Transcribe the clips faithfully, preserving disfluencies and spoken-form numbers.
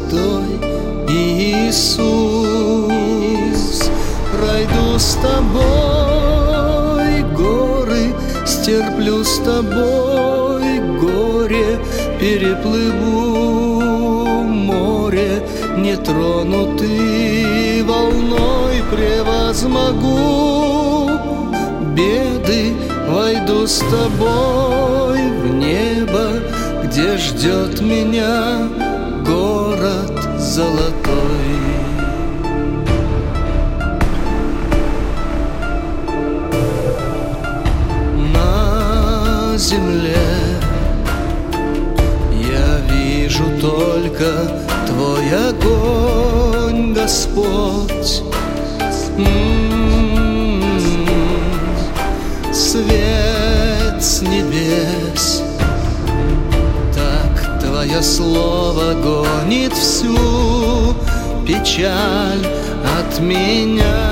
святой Иисус. Пройду с тобой горы, стерплю с тобой горе, переплыву море, нетронутый волной превозмогу беды. Войду с тобой в небо, где ждет меня город золотой. На земле я вижу только Твой огонь, Господь. М-м-м, свет с небес, так Твое слово гонит всю печаль от меня.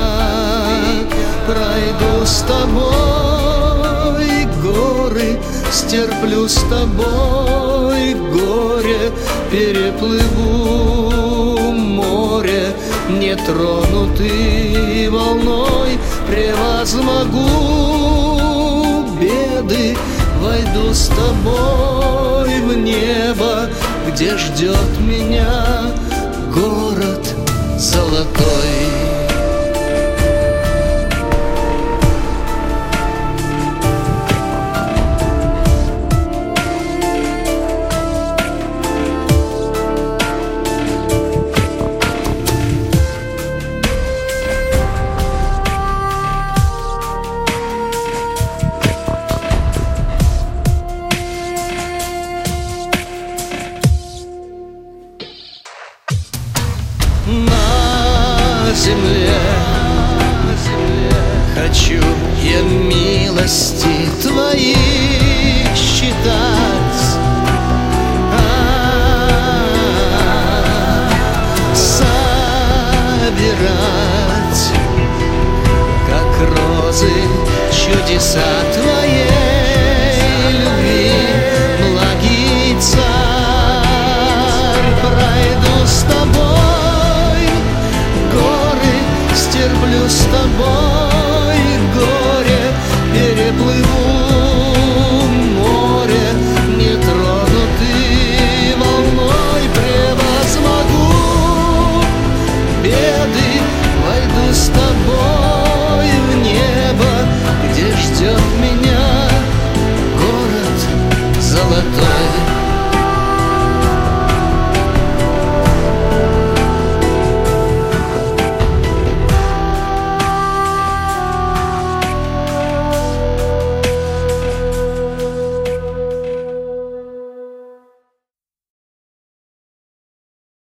Пройду с тобой горы, стерплю с тобой горе, переплыву море, нетронутый волной превозмогу беды. Войду с тобой в небо, где ждет меня город золотой. На земле хочу я милости Твои считать, собирать, как розы, чудеса Твоей любви, благий Царь. Пройду с Тобой горы, стерплю с тобой горе, переплыву море, нетронутый волной превозмогу беды. Войду с тобой